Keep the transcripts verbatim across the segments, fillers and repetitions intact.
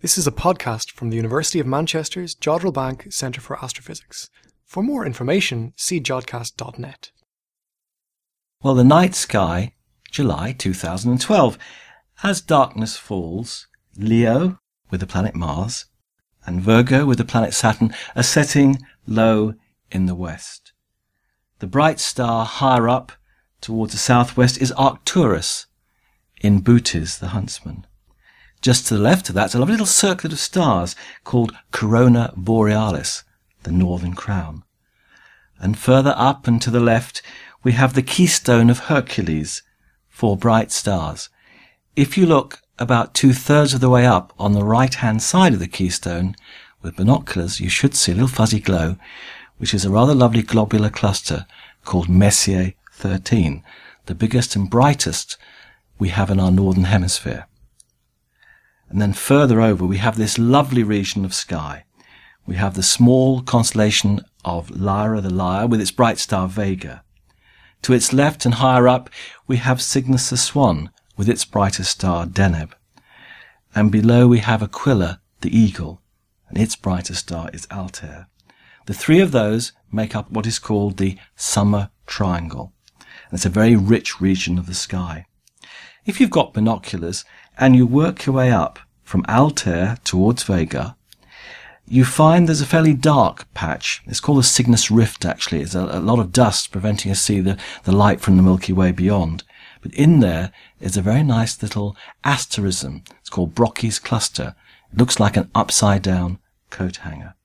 This is a podcast from the University of Manchester's Jodrell Bank Centre for Astrophysics. For more information, see jodcast dot net. Well, the night sky, July two thousand twelve. As darkness falls, Leo, with the planet Mars, and Virgo, with the planet Saturn, are setting low in the west. The bright star higher up towards the southwest is Arcturus in Bootes, the huntsman. Just to the left of that is a lovely little circlet of stars called Corona Borealis, the northern crown. And further up and to the left we have the keystone of Hercules, four bright stars. If you look about two-thirds of the way up on the right-hand side of the keystone with binoculars, you should see a little fuzzy glow, which is a rather lovely globular cluster called Messier thirteen, the biggest and brightest we have in our northern hemisphere. And then further over we have this lovely region of sky. We have the small constellation of Lyra the Lyre with its bright star Vega. To its left and higher up we have Cygnus the Swan with its brightest star Deneb. And below we have Aquila the Eagle, and its brightest star is Altair. The three of those make up what is called the Summer Triangle. And it's a very rich region of the sky. If you've got binoculars and you work your way up from Altair towards Vega, you find there's a fairly dark patch. It's called the Cygnus Rift, actually. It's a, a lot of dust preventing us see the, the light from the Milky Way beyond. But in there is a very nice little asterism. It's called Brocchi's Cluster. It looks like an upside-down coat hanger.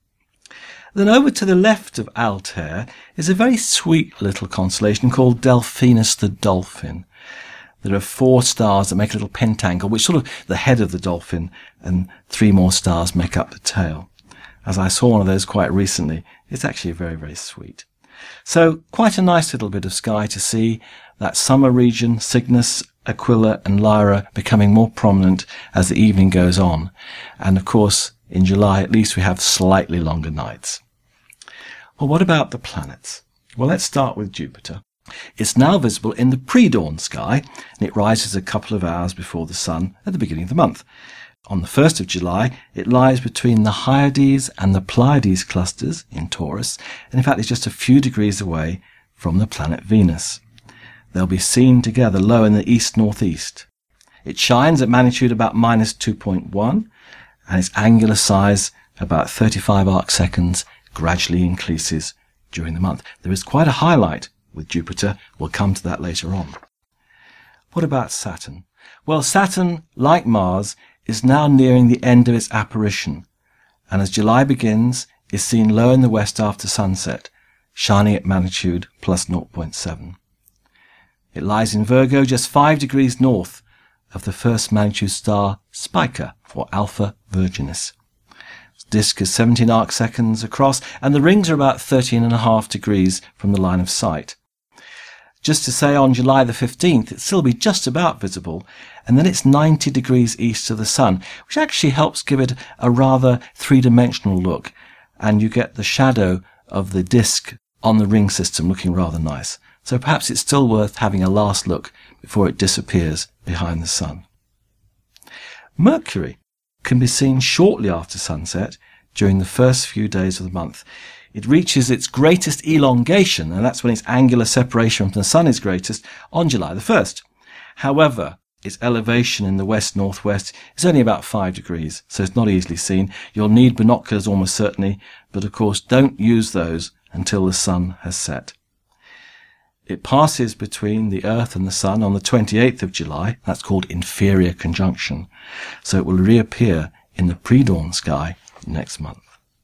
Then over to the left of Altair is a very sweet little constellation called Delphinus the Dolphin. There are four stars that make a little pentacle, which sort of the head of the dolphin, and three more stars make up the tail. As I saw one of those quite recently, it's actually very, very sweet. So quite a nice little bit of sky to see, that summer region, Cygnus, Aquila and Lyra becoming more prominent as the evening goes on. And of course, in July at least we have slightly longer nights. Well, what about the planets? Well, let's start with Jupiter. It's now visible in the pre-dawn sky, and it rises a couple of hours before the sun at the beginning of the month. On the first of July, it lies between the Hyades and the Pleiades clusters in Taurus, and in fact it's just a few degrees away from the planet Venus. They'll be seen together low in the east-northeast. It shines at magnitude about minus two point one, and its angular size, about thirty-five arc seconds, gradually increases during the month. There is quite a highlight with Jupiter. We'll come to that later on. What about Saturn? Well, Saturn, like Mars, is now nearing the end of its apparition, and as July begins, is seen low in the west after sunset, shining at magnitude plus zero point seven. It lies in Virgo, just five degrees north of the first magnitude star Spica, or Alpha Virginis. Its disk is seventeen arc seconds across, and the rings are about thirteen and a half degrees from the line of sight. Just to say, on July the fifteenth, it'll still be just about visible, and then it's ninety degrees east of the sun, which actually helps give it a rather three-dimensional look, and you get the shadow of the disk on the ring system looking rather nice. So perhaps it's still worth having a last look before it disappears behind the sun. Mercury can be seen shortly after sunset during the first few days of the month. It reaches its greatest elongation, and that's when its angular separation from the sun is greatest, on July the first. However, its elevation in the west-northwest is only about five degrees, so it's not easily seen. You'll need binoculars almost certainly, but of course don't use those until the sun has set. It passes between the Earth and the Sun on the twenty-eighth of July. That's called inferior conjunction. So it will reappear in the pre-dawn sky next month.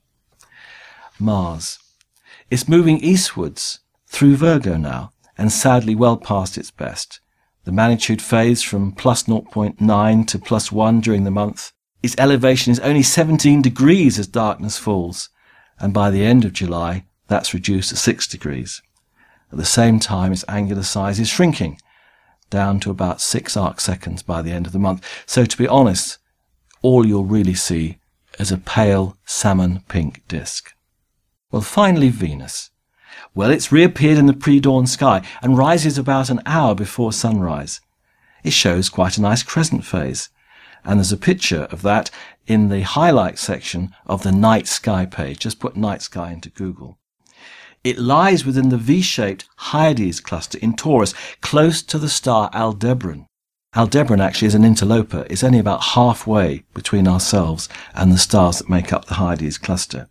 Mars. It's moving eastwards through Virgo now, and sadly well past its best. The magnitude phase from plus zero point nine to plus one during the month. Its elevation is only seventeen degrees as darkness falls, and by the end of July that's reduced to six degrees. At the same time, its angular size is shrinking, down to about six arc seconds by the end of the month. So to be honest, all you'll really see is a pale salmon pink disk. Well, finally Venus. Well, it's reappeared in the pre-dawn sky and rises about an hour before sunrise. It shows quite a nice crescent phase, And there's a picture of that in the highlight section of the night sky page. Just put night sky into Google. It lies within the V-shaped Hyades cluster in Taurus, close to the star Aldebaran. Aldebaran actually is an interloper. It's only about halfway between ourselves and the stars that make up the Hyades cluster.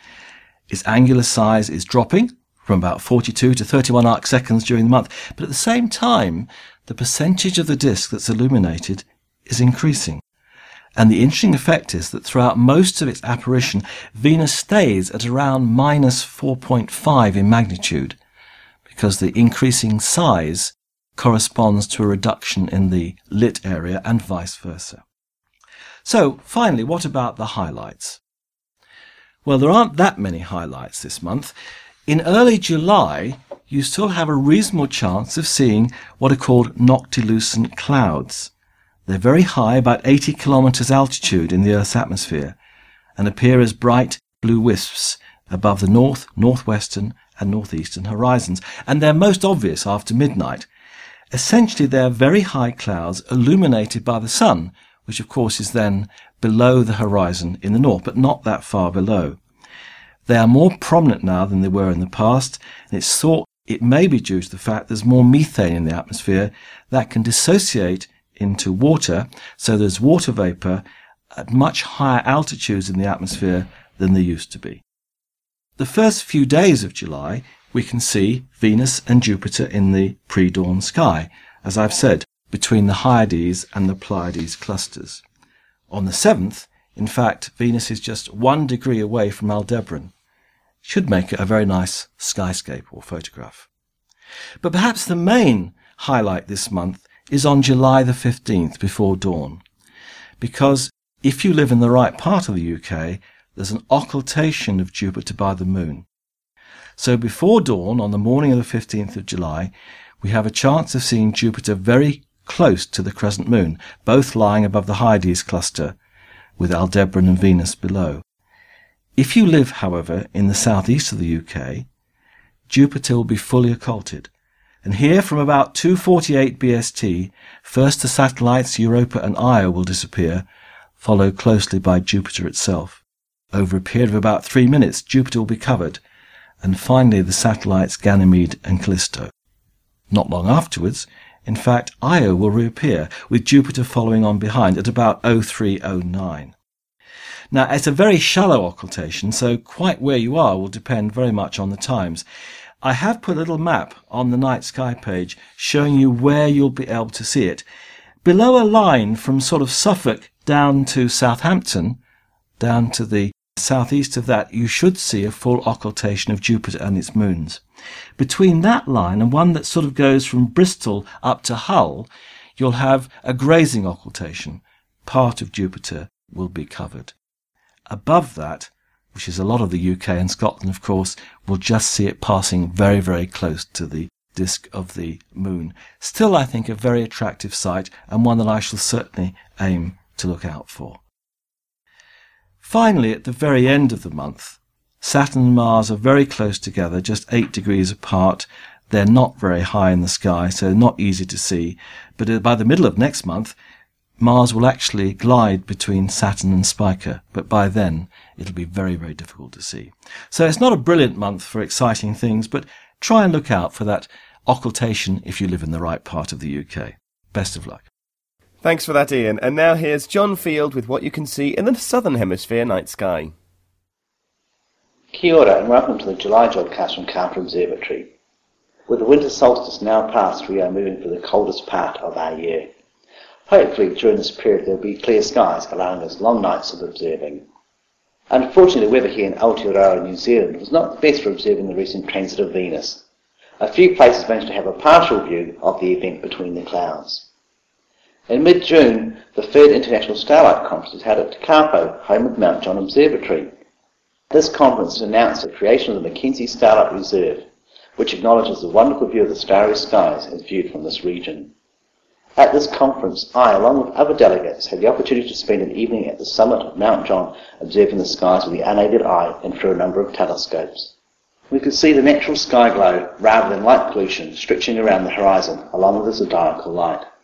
Its angular size is dropping from about forty-two to thirty-one arc seconds during the month, but at the same time, the percentage of the disk that's illuminated is increasing. And the interesting effect is that throughout most of its apparition, Venus stays at around minus four point five in magnitude, because the increasing size corresponds to a reduction in the lit area and vice versa. So, finally, what about the highlights? Well, there aren't that many highlights this month. In early July, you still have a reasonable chance of seeing what are called noctilucent clouds. They're very high, about eighty kilometers altitude in the Earth's atmosphere, and appear as bright blue wisps above the north, northwestern and northeastern horizons, and they're most obvious after midnight. Essentially, they're very high clouds illuminated by the sun, which of course is then below the horizon in the north, but not that far below. They are more prominent now than they were in the past, and it's thought it may be due to the fact there's more methane in the atmosphere that can dissociate into water, so there's water vapor at much higher altitudes in the atmosphere than there used to be. The first few days of July, we can see Venus and Jupiter in the pre-dawn sky, as I've said, between the Hyades and the Pleiades clusters. On the seventh, in fact, Venus is just one degree away from Aldebaran. Should make it a very nice skyscape or photograph. But perhaps the main highlight this month is on July the fifteenth before dawn, because if you live in the right part of the U K, there's an occultation of Jupiter by the moon. So before dawn, on the morning of the fifteenth of July, we have a chance of seeing Jupiter very close to the crescent moon, both lying above the Hyades cluster, with Aldebaran and Venus below. If you live, however, in the southeast of the U K, Jupiter will be fully occulted. And here, from about two forty-eight B S T, first the satellites Europa and Io will disappear, followed closely by Jupiter itself. Over a period of about three minutes, Jupiter will be covered, and finally the satellites Ganymede and Callisto. Not long afterwards, in fact, Io will reappear, with Jupiter following on behind at about oh three oh nine. Now, it's a very shallow occultation, so quite where you are will depend very much on the times. I have put a little map on the night sky page showing you where you'll be able to see it. Below a line from sort of Suffolk down to Southampton, down to the southeast of that, you should see a full occultation of Jupiter and its moons. Between that line and one that sort of goes from Bristol up to Hull, you'll have a grazing occultation. Part of Jupiter will be covered. Above that, which is a lot of the U K and Scotland, of course, we'll just see it passing very, very close to the disk of the moon. Still, I think, a very attractive sight, and one that I shall certainly aim to look out for. Finally, at the very end of the month, Saturn and Mars are very close together, just eight degrees apart. They're not very high in the sky, so not easy to see. But by the middle of next month, Mars will actually glide between Saturn and Spica, but by then it'll be very, very difficult to see. So it's not a brilliant month for exciting things, but try and look out for that occultation if you live in the right part of the U K. Best of luck. Thanks for that, Ian. And now here's John Field with what you can see in the Southern Hemisphere night sky. Kia ora and welcome to the July Jodcast from Carter Observatory. With the winter solstice now past, we are moving to the coldest part of our year. Hopefully during this period there will be clear skies, allowing us long nights of observing. Unfortunately, the weather here in Aotearoa, New Zealand was not the best for observing the recent transit of Venus. A few places managed to have a partial view of the event between the clouds. In mid-June, the third International Starlight Conference was held at Te Kapo, home of Mount John Observatory. This conference announced the creation of the Mackenzie Starlight Reserve, which acknowledges the wonderful view of the starry skies as viewed from this region. At this conference, I, along with other delegates, had the opportunity to spend an evening at the summit of Mount John observing the skies with the unaided eye and through a number of telescopes. We could see the natural sky glow rather than light pollution stretching around the horizon along with the zodiacal light.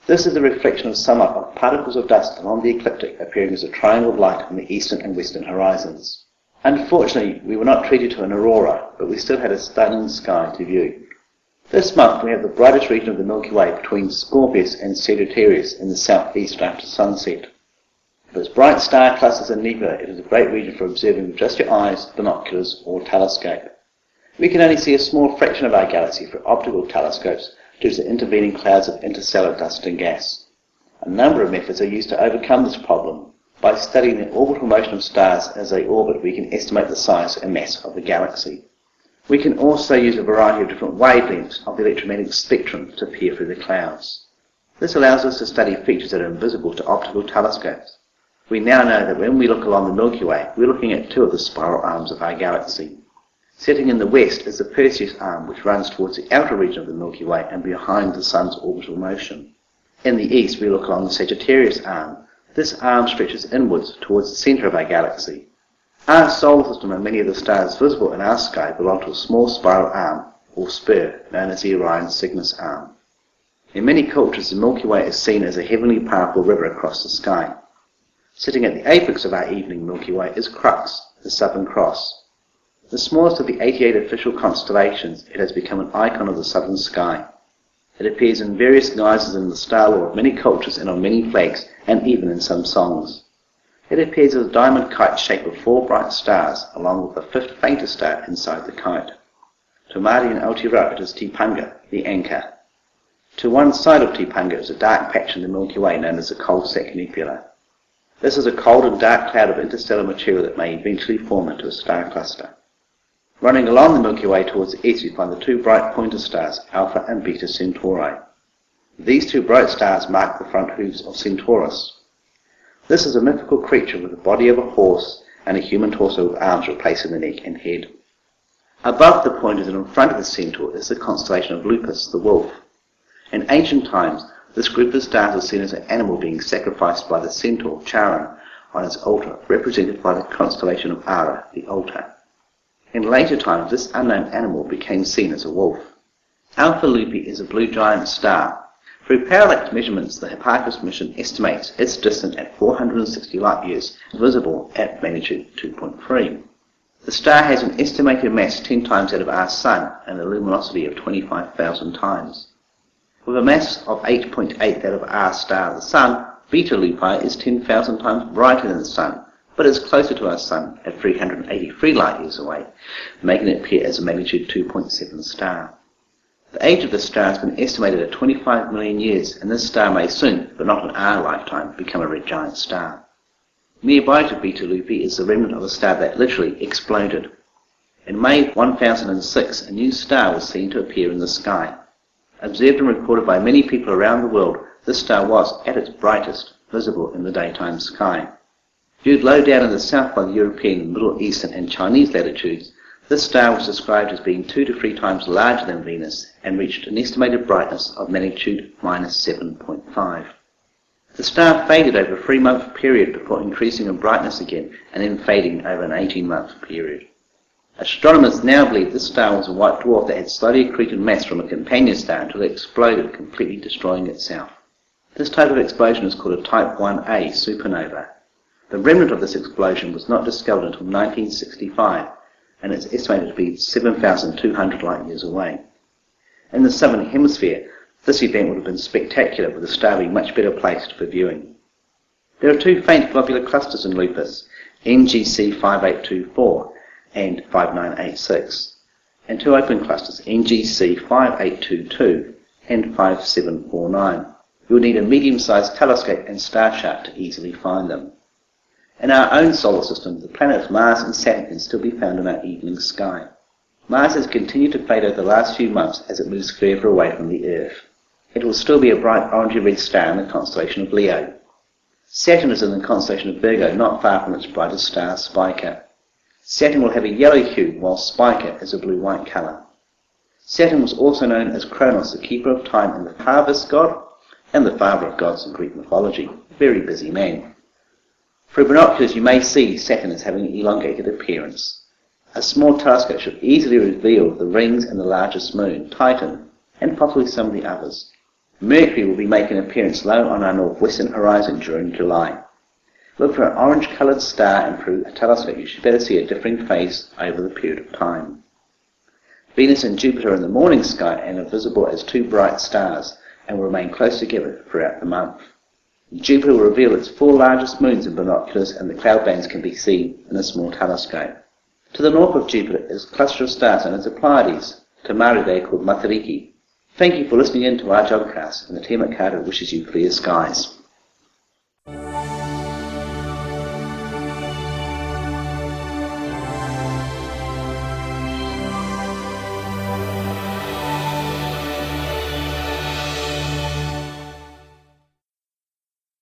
This is a reflection of summer of particles of dust along the ecliptic appearing as a triangle of light on the eastern and western horizons. Unfortunately, we were not treated to an aurora, but we still had a stunning sky to view. This month we have the brightest region of the Milky Way between Scorpius and Sagittarius in the southeast after sunset. With its bright star clusters and nebula, it is a great region for observing with just your eyes, binoculars or telescope. We can only see a small fraction of our galaxy through optical telescopes due to the intervening clouds of interstellar dust and gas. A number of methods are used to overcome this problem. By studying the orbital motion of stars as they orbit, we can estimate the size and mass of the galaxy. We can also use a variety of different wavelengths of the electromagnetic spectrum to peer through the clouds. This allows us to study features that are invisible to optical telescopes. We now know that when we look along the Milky Way, we're looking at two of the spiral arms of our galaxy. Setting in the west is the Perseus arm, which runs towards the outer region of the Milky Way and behind the Sun's orbital motion. In the east, we look along the Sagittarius arm. This arm stretches inwards towards the centre of our galaxy. Our solar system and many of the stars visible in our sky belong to a small spiral arm, or spur, known as the Orion Cygnus arm. In many cultures, the Milky Way is seen as a heavenly powerful river across the sky. Sitting at the apex of our evening Milky Way is Crux, the Southern Cross. The smallest of the eighty-eight official constellations, it has become an icon of the southern sky. It appears in various guises in the star lore of many cultures and on many flags, and even in some songs. It appears as a diamond kite shape of four bright stars, along with the fifth fainter star inside the kite. To Mahdi and Altira it is Tipanga, the anchor. To one side of Tipanga is a dark patch in the Milky Way known as the Cold-Sack Nebula. This is a cold and dark cloud of interstellar material that may eventually form into a star cluster. Running along the Milky Way towards the east we find the two bright pointer stars, Alpha and Beta Centauri. These two bright stars mark the front hooves of Centaurus. This is a mythical creature with the body of a horse and a human torso with arms replacing the neck and head. Above the pointers and in front of the centaur is the constellation of Lupus, the wolf. In ancient times, this group of stars was seen as an animal being sacrificed by the centaur Charon on its altar, represented by the constellation of Ara, the altar. In later times, this unknown animal became seen as a wolf. Alpha Lupi is a blue giant star. Through parallax measurements, the Hipparcos mission estimates its distance at four hundred sixty light years, visible at magnitude two point three. The star has an estimated mass ten times that of our Sun and a luminosity of twenty-five thousand times. With a mass of eight point eight that of our star, the Sun, Beta Lupi is ten thousand times brighter than the Sun, but is closer to our Sun at three hundred eighty-three light years away, making it appear as a magnitude two point seven star. The age of the star has been estimated at twenty-five million years, and this star may soon, but not in our lifetime, become a red giant star. Nearby to Beta Lupi is the remnant of a star that literally exploded. In May one thousand six, a new star was seen to appear in the sky. Observed and recorded by many people around the world, this star was, at its brightest, visible in the daytime sky. Viewed low down in the south by the European, Middle Eastern and Chinese latitudes, this star was described as being two to three times larger than Venus and reached an estimated brightness of magnitude minus seven point five. The star faded over a three-month period before increasing in brightness again and then fading over an eighteen-month period. Astronomers now believe this star was a white dwarf that had slowly accreted mass from a companion star until it exploded, completely destroying itself. This type of explosion is called a Type one A supernova. The remnant of this explosion was not discovered until nineteen sixty-five, and it's estimated to be seven thousand two hundred light years away. In the southern hemisphere, this event would have been spectacular, with the star being much better placed for viewing. There are two faint globular clusters in Lupus, N G C five eight two four and five nine eight six, and two open clusters, N G C five eight two two and five seven four nine. You will need a medium-sized telescope and star chart to easily find them. In our own solar system, the planets Mars and Saturn can still be found in our evening sky. Mars has continued to fade over the last few months as it moves further away from the Earth. It will still be a bright orangey-red star in the constellation of Leo. Saturn is in the constellation of Virgo, not far from its brightest star, Spica. Saturn will have a yellow hue, while Spica is a blue-white colour. Saturn was also known as Kronos, the keeper of time and the harvest god, and the father of gods in Greek mythology. A very busy man. Through binoculars you may see Saturn as having an elongated appearance. A small telescope should easily reveal the rings and the largest moon, Titan, and possibly some of the others. Mercury will be making an appearance low on our northwestern horizon during July. Look for an orange-coloured star and through a telescope you should better see a differing phase over the period of time. Venus and Jupiter in the morning sky and are visible as two bright stars and will remain close together throughout the month. Jupiter will reveal its four largest moons in binoculars and the cloud bands can be seen in a small telescope. To the north of Jupiter is a cluster of stars known as the Pleiades, to Maori they are called Matariki. Thank you for listening in to our Jodcast, and the team at Carter wishes you clear skies.